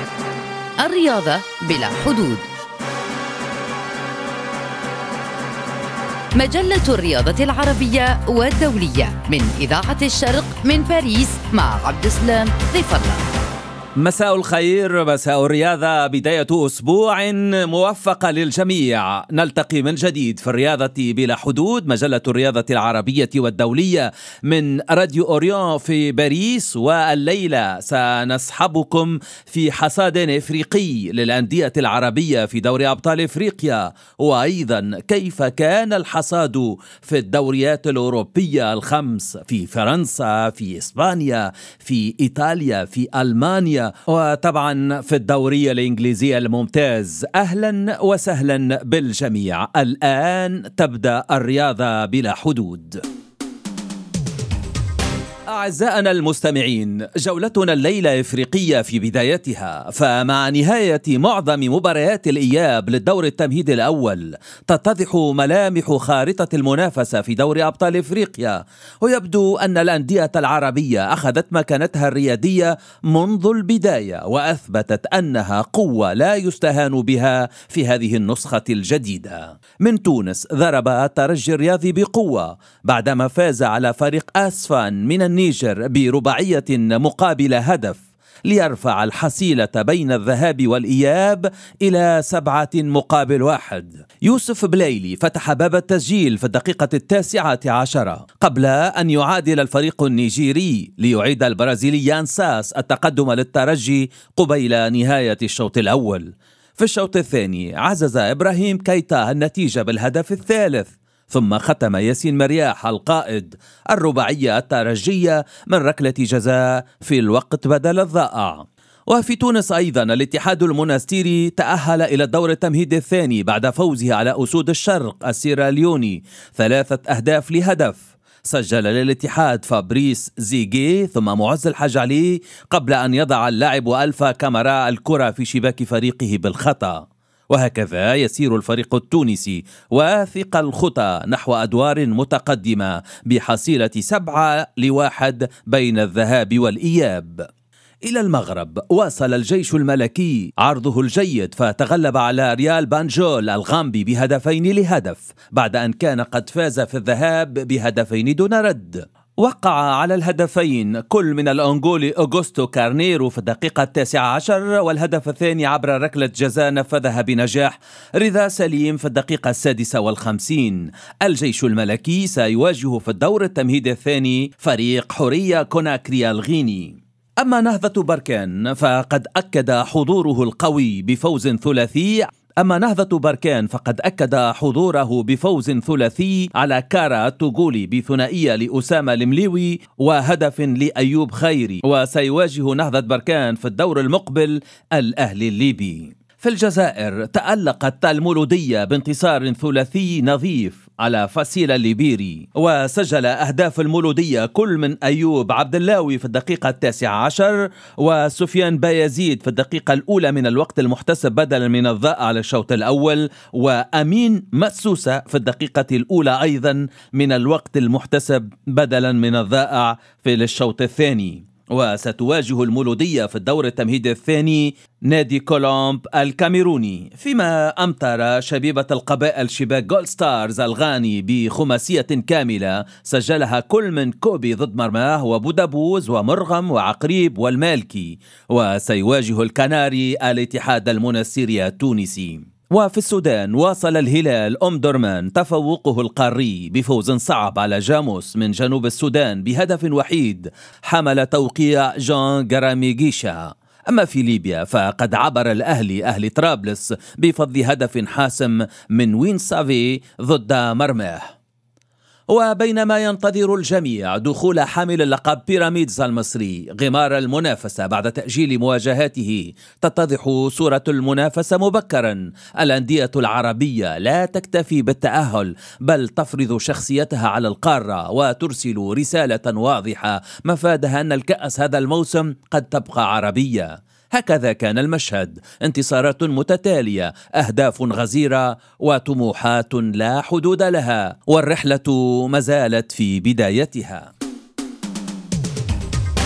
الرياضة بلا حدود. مجلة الرياضة العربية والدولية من إذاعة الشرق من باريس مع عبد السلام ضيف الله. مساء الخير، مساء الرياضة، بداية أسبوع موفقة للجميع. نلتقي من جديد في الرياضة بلا حدود، مجلة الرياضة العربية والدولية من راديو أوريون في باريس. والليلة سنصحبكم في حصاد إفريقي للأندية العربية في دوري أبطال إفريقيا، وأيضا كيف كان الحصاد في الدوريات الأوروبية الخمس في فرنسا، في إسبانيا، في إيطاليا، في ألمانيا، وطبعا في الدوري الإنجليزي الممتاز. أهلا وسهلا بالجميع. الآن تبدأ الرياضة بلا حدود. أعزائنا المستمعين، جولتنا الليلة إفريقية في بدايتها، فمع نهاية معظم مباريات الإياب للدور التمهيدي الأول تتضح ملامح خارطة المنافسة في دوري أبطال إفريقيا، ويبدو أن الأندية العربية أخذت مكانتها الريادية منذ البداية، وأثبتت أنها قوة لا يستهان بها في هذه النسخة الجديدة. من تونس ضرب الترجي الرياضي بقوة بعدما فاز على فريق أسفان من النيجر برباعية مقابل هدف، ليرفع الحصيلة بين الذهاب والإياب إلى 7-1. يوسف بلايلي فتح باب التسجيل في الدقيقة 19 قبل أن يعادل الفريق النيجيري ليعيد البرازيلي يانساس التقدم للترجي قبيل نهاية الشوط الأول. في الشوط الثاني عزز إبراهيم كيتا النتيجة بالهدف الثالث، ثم ختم ياسين مرياح القائد الرباعية الترجية من ركلة جزاء في الوقت بدل الضائع. وفي تونس أيضا الاتحاد المونستيري تأهل إلى الدور التمهيدي الثاني بعد فوزه على أسود الشرق السيراليوني 3-1. سجل للاتحاد فابريس زيغي ثم معز الحاج علي قبل أن يضع اللاعب ألفا كامارا الكرة في شباك فريقه بالخطأ. وهكذا يسير الفريق التونسي واثق الخطى نحو أدوار متقدمة بحصيلة 7-1 بين الذهاب والإياب. إلى المغرب واصل الجيش الملكي عرضه الجيد، فتغلب على ريال بانجول الغامبي ب2-1 بعد أن كان قد فاز في الذهاب ب2 دون رد. وقع على الهدفين كل من الأنغولي أوغوستو كارنيرو في الدقيقة 19، والهدف الثاني عبر ركلة جزاء نفذها بنجاح رضا سليم في الدقيقة 56. الجيش الملكي سيواجه في الدور التمهيدي الثاني فريق حورية كوناكري الغيني. أما نهضة بركان فقد أكد حضوره القوي بفوز ثلاثي على كارا توغولي بثنائية لأسامة المليوي وهدف لأيوب خيري، وسيواجه نهضة بركان في الدور المقبل الأهلي الليبي. في الجزائر تألقت المولودية بانتصار ثلاثي نظيف على فاسيل الليبيري، وسجل أهداف المولودية كل من أيوب عبد اللاوي في الدقيقة 19 وسفيان بايزيد في الدقيقة الأولى من الوقت المحتسب بدلا من الضائع على الشوط الأول، وأمين مسوسة في الدقيقة الأولى أيضا من الوقت المحتسب بدلا من الضائع في الشوط الثاني. وستواجه المولودية في الدور التمهيدي الثاني نادي كولومب الكاميروني، فيما أمطر شبيبة القبائل شباك جول ستارز الغاني بخماسية كاملة سجلها كل من كوبي ضد مرماه وبودابوز ومرغم وعقريب والمالكي. وسيواجه الكناري الاتحاد المونستيري التونسي. وفي السودان واصل الهلال درمان تفوقه القاري بفوز صعب على جاموس من جنوب السودان ب1 حمل توقيع جان جراميغيشا. أما في ليبيا فقد عبر أهلي طرابلس بفضل هدف حاسم من وين سافي ضد مرماه. وبينما ينتظر الجميع دخول حامل اللقب بيراميدز المصري غمار المنافسة بعد تأجيل مواجهاته، تتضح صورة المنافسة مبكرا. الأندية العربية لا تكتفي بالتأهل، بل تفرض شخصيتها على القارة وترسل رسالة واضحة مفادها أن الكأس هذا الموسم قد تبقى عربية. هكذا كان المشهد، انتصارات متتالية، أهداف غزيرة، وطموحات لا حدود لها، والرحلة ما زالت في بدايتها.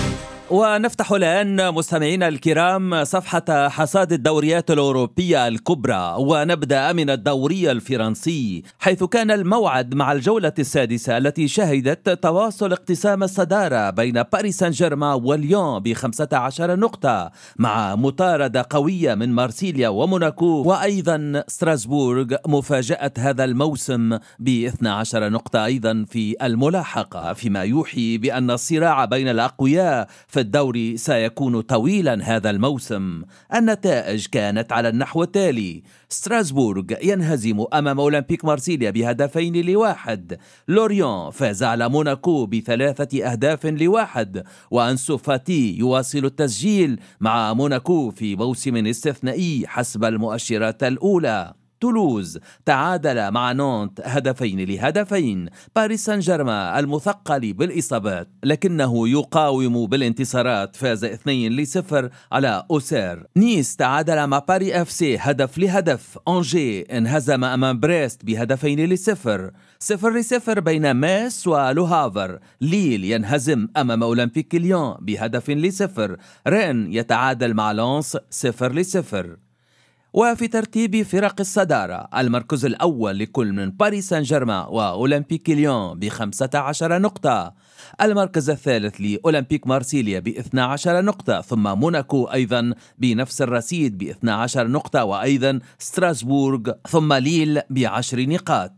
ونفتح الآن مستمعينا الكرام صفحة حصاد الدوريات الأوروبية الكبرى، ونبدأ من الدوري الفرنسي، حيث كان الموعد مع الجولة السادسة التي شهدت تواصل اقتسام الصدارة بين باريس سان جيرمان وليون ب15 نقطة، مع مطاردة قوية من مارسيليا وموناكو، وأيضا ستراسبورغ مفاجأة هذا الموسم ب12 نقطة أيضا في الملاحقة، فيما يوحي بأن الصراع بين الأقوياء في الدوري سيكون طويلا هذا الموسم. النتائج كانت على النحو التالي: ستراسبورغ ينهزم أمام أولمبيك مارسيليا ب2-1، لوريون فاز على موناكو ب3-1، وأنسو فاتي يواصل التسجيل مع موناكو في موسم استثنائي حسب المؤشرات الأولى. تولوز تعادل مع نونت 2-2. باريس سان جيرمان المثقل بالإصابات لكنه يقاوم بالانتصارات، فاز 2-0 على أوسير. نيس تعادل مع باري اف سي 1-1. أنجي انهزم أمام بريست ب2-0. 0-0 بين ماس ولوهافر. ليل ينهزم أمام أولمبيك ليون ب1-0. رين يتعادل مع لانس 0-0. وفي ترتيب فرق الصدارة، المركز الأول لكل من باريس سان جيرمان وأولمبيك ليون ب15 نقطة، المركز الثالث لأولمبيك مارسيليا ب12 نقطة، ثم موناكو أيضا بنفس الرصيد ب12 نقطة، وأيضا ستراسبورغ، ثم ليل ب10 نقاط.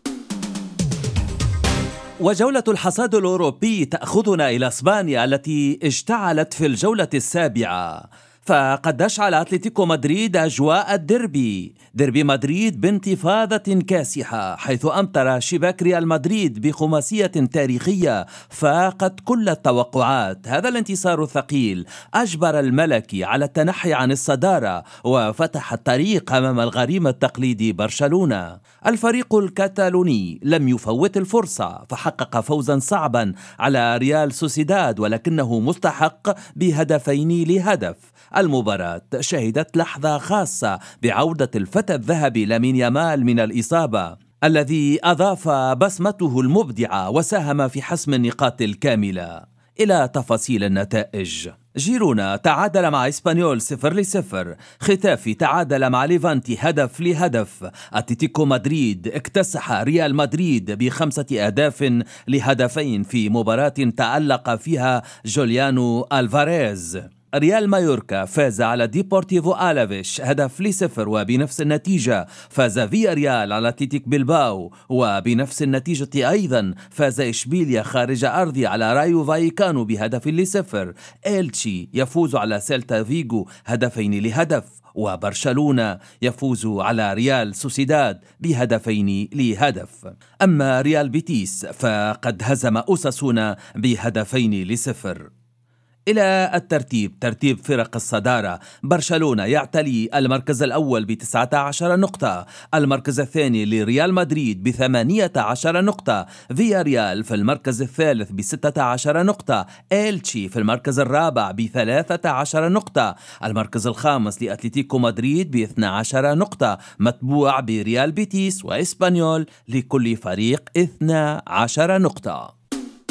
وجولة الحصاد الأوروبي تأخذنا إلى إسبانيا التي اشتعلت في الجولة السابعة، فقد أشعل أتلتيكو مدريد أجواء ديربي مدريد بانتفاضة كاسحة، حيث أمطر شباك ريال مدريد بخماسية تاريخية فاقت كل التوقعات. هذا الانتصار الثقيل أجبر الملكي على التنحي عن الصدارة وفتح الطريق أمام الغريم التقليدي برشلونة. الفريق الكتالوني لم يفوت الفرصة، فحقق فوزا صعبا على ريال سوسيداد، ولكنه مستحق ب2-1. المباراة شهدت لحظة خاصة بعودة الفتى الذهبي لامين يامال من الإصابة، الذي أضاف بصمته المبدعة وساهم في حسم النقاط الكاملة. إلى تفاصيل النتائج: جيرونا تعادل مع إسبانيول 0-0. ختافي تعادل مع ليفانتي 1-1. أتلتيكو مدريد اكتسح ريال مدريد ب5-2 في مباراة تألق فيها جوليانو ألفاريز. ريال مايوركا فاز على ديبورتيفو آلافيش 1-0، وبنفس النتيجة فاز فيا ريال على أتلتيك بلباو، وبنفس النتيجة أيضا فاز إشبيليا خارج أرضي على رايو فايكانو ب1-0. إلتشي يفوز على سيلتا فيغو 2-1، وبرشلونة يفوز على ريال سوسيداد ب2-1. أما ريال بيتيس فقد هزم أوساسونا ب2-0. إلى الترتيب، ترتيب فرق الصدارة: برشلونة يعتلي المركز الأول ب19 نقطة، المركز الثاني لريال مدريد ب18 نقطة، فيا ريال في المركز الثالث ب16 نقطة، إلتشي في المركز الرابع ب13 نقطة، المركز الخامس لأتلتيكو مدريد ب12 نقطة، متبوع بريال بيتيس وإسبانيول لكل فريق 12 نقطة.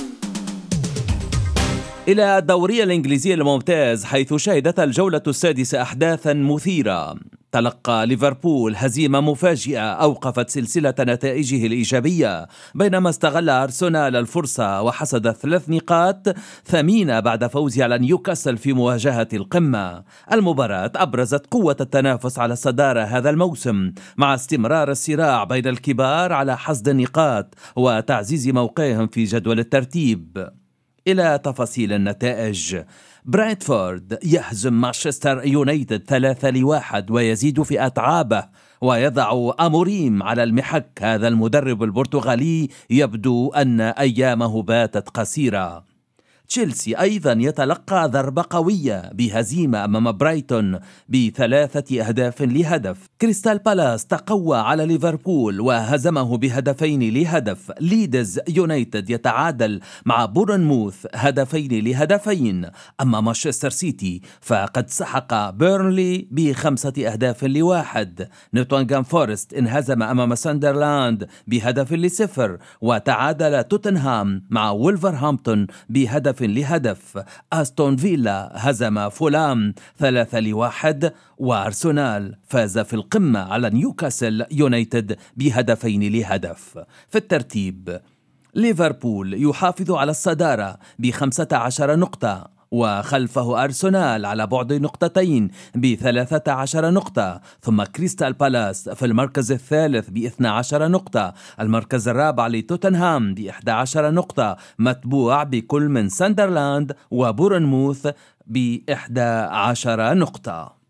إلى الدوري الإنجليزي الممتاز، حيث شهدت الجولة السادسة أحداثا مثيرة. تلقى ليفربول هزيمة مفاجئة أوقفت سلسلة نتائجه الإيجابية، بينما استغل أرسنال الفرصة وحصد 3 نقاط ثمينة بعد فوزه على نيوكاسل في مواجهة القمة. المباراة أبرزت قوة التنافس على الصدارة هذا الموسم، مع استمرار الصراع بين الكبار على حصد النقاط وتعزيز موقعهم في جدول الترتيب. إلى تفاصيل النتائج: برينتفورد يهزم مانشستر يونايتد 3-1 ويزيد في أتعابه ويضع أموريم على المحك. هذا المدرب البرتغالي يبدو أن أيامه باتت قصيرة. تشيلسي أيضا يتلقى ضربة قوية بهزيمة أمام برايتون ب3-1. كريستال بالاس تقوى على ليفربول وهزمه ب2-1. ليدز يونايتد يتعادل مع بورنموث 2-2. أما مانشستر سيتي فقد سحق بيرنلي ب5-1. نوتنغهام فورست انهزم أمام ساندرلاند ب1-0، وتعادل توتنهام مع وولفرهامبتون ب1-1. بهدف. أستون فيلا هزم فولام 3-1، وأرسنال فاز في القمة على نيوكاسل يونايتد ب2-1. في الترتيب ليفربول يحافظ على الصدارة ب15 نقطة، وخلفه أرسنال على بعد نقطتين ب13 نقطة، ثم كريستال بالاس في المركز الثالث ب12 نقطة، المركز الرابع لتوتنهام ب11 نقطة، متبوع بكل من ساندرلاند وبورنموث ب11 نقطة.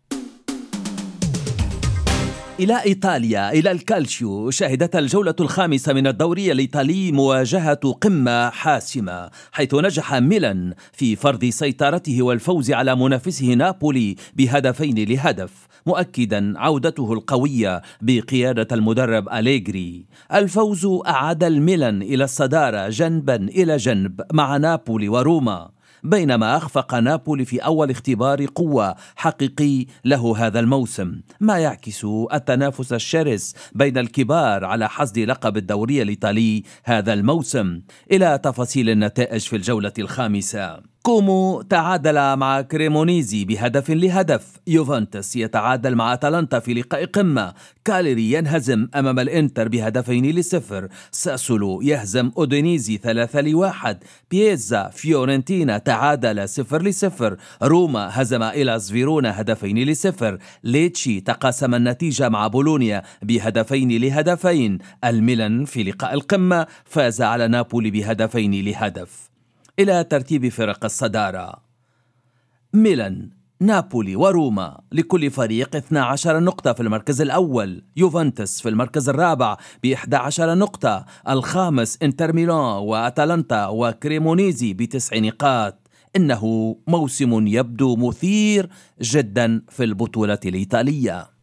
إلى إيطاليا، إلى الكالشيو، شهدت الجولة الخامسة من الدوري الإيطالي مواجهة قمة حاسمة، حيث نجح ميلان في فرض سيطرته والفوز على منافسه نابولي ب2-1، مؤكدا عودته القوية بقيادة المدرب أليغري. الفوز أعاد الميلان إلى الصدارة جنبا إلى جنب مع نابولي وروما، بينما أخفق نابولي في أول اختبار قوة حقيقي له هذا الموسم، ما يعكس التنافس الشرس بين الكبار على حصد لقب الدوري الإيطالي هذا الموسم. إلى تفاصيل النتائج في الجولة الخامسة. كومو تعادل مع كريمونيزي ب1-1، يوفنتوس يتعادل مع أتلانتا في لقاء قمة، كاليري ينهزم أمام الإنتر ب2-0، ساسولو يهزم أودينيزي 3-1، بييزا فيورنتينا تعادل 0-0، روما هزم إلاس فيرونا 2-0، ليتشي تقاسم النتيجة مع بولونيا ب2-2، الميلان في لقاء القمة فاز على نابولي ب2-1. إلى ترتيب فرق الصدارة. ميلان، نابولي وروما لكل فريق 12 نقطة في المركز الأول، يوفنتوس في المركز الرابع ب11 نقطة، الخامس انتر ميلان وأتلانتا وكريمونيزي ب9 نقاط. إنه موسم يبدو مثير جدا في البطولة الإيطالية.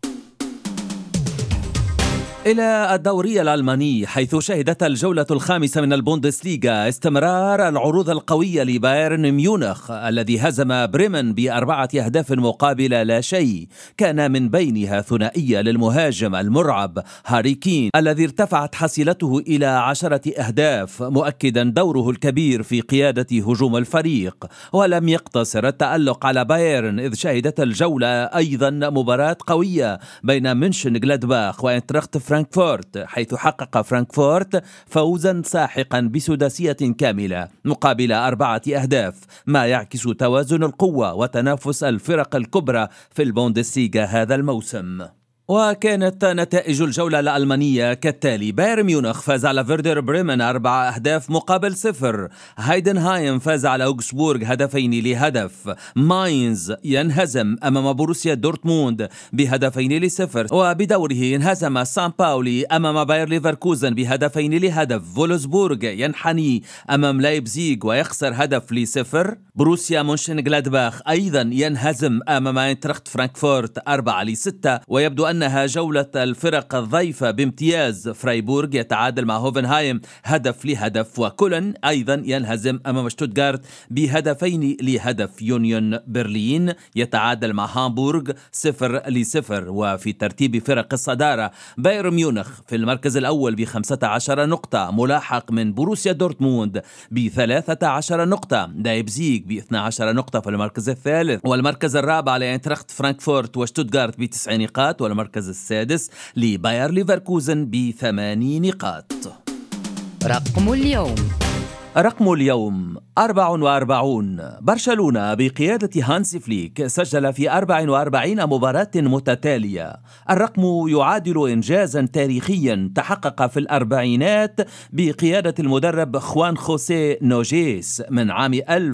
إلى الدوري الألماني، حيث شهدت الجولة الخامسة من البوندسليغا استمرار العروض القوية لبايرن ميونخ الذي هزم بريمن ب4 مقابل لا شيء، كان من بينها ثنائية للمهاجم المرعب هاري كين الذي ارتفعت حصيلته إلى 10 أهداف، مؤكدا دوره الكبير في قيادة هجوم الفريق. ولم يقتصر التألق على بايرن، إذ شهدت الجولة أيضا مباراة قوية بين منشن جلادباخ وإنتراخت فرانكفورت، حيث حقق فرانكفورت فوزا ساحقا بسداسية كاملة مقابل 4 أهداف، ما يعكس توازن القوة وتنافس الفرق الكبرى في البوندسليغا هذا الموسم. وكانت نتائج الجولة الألمانية كالتالي: بايرن ميونخ فاز على فيردر بريمن 4 أهداف مقابل 0، هايدنهايم فاز على أوغسبورغ 2-1، ماينز ينهزم أمام بروسيا دورتموند ب2-0، وبدوره انهزم سان باولي أمام باير ليفركوزن ب2-1، فولسبورغ ينحني أمام لايبزيغ ويخسر 1-0، بروسيا مونشن جلادباخ أيضا ينهزم أمام اينتراخت فرانكفورت 4-6. ويبدو أنها جولة الفرق الضيفة بامتياز، فرايبورغ يتعادل مع هوفنهايم 1-1، وكولن أيضا ينهزم أمام شتوتغارت ب2-1، يونيون برلين يتعادل مع هامبورغ 0-0. وفي ترتيب فرق الصدارة، بايرن ميونخ في المركز الأول ب15 نقطة، ملاحق من بروسيا دورتموند ب13 نقطة، لايبزيغ ب12 نقطة في المركز الثالث، والمركز الرابع لإنتراخت فرانكفورت وشتوتغارت ب9 نقاط، والمركز السادس لباير ليفركوزن ب8 نقاط. رقم اليوم. رقم اليوم 44. برشلونة بقيادة هانس فليك سجل في 44 مباراة متتالية. الرقم يعادل إنجازا تاريخيا تحقق في الأربعينات بقيادة المدرب خوان خوسيه نوجيس من عام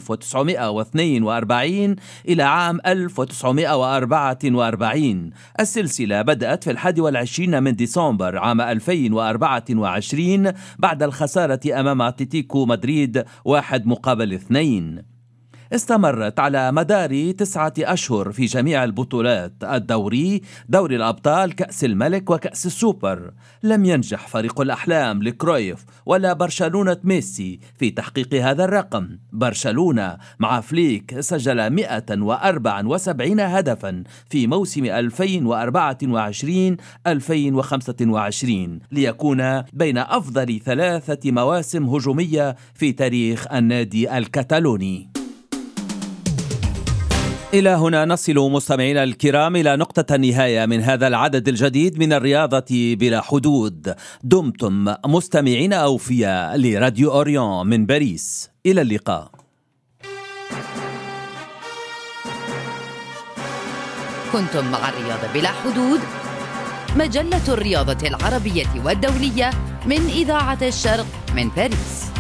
1942 إلى عام 1944. السلسلة بدأت في 21 من ديسمبر عام 2024 بعد الخسارة أمام أتلتيكو مدريد 1-2. استمرت على مدار 9 أشهر في جميع البطولات: الدوري، دوري الأبطال، كأس الملك وكأس السوبر. لم ينجح فريق الأحلام لكرويف ولا برشلونة ميسي في تحقيق هذا الرقم. برشلونة مع فليك سجل 174 هدفا في موسم 2024-2025 ليكون بين أفضل 3 مواسم هجومية في تاريخ النادي الكتالوني. إلى هنا نصل مستمعينا الكرام إلى نقطة النهاية من هذا العدد الجديد من الرياضة بلا حدود. دمتم مستمعين أوفياء لراديو أوريون من باريس. إلى اللقاء. كنتم مع الرياضة بلا حدود، مجلة الرياضة العربية والدولية من إذاعة الشرق من باريس.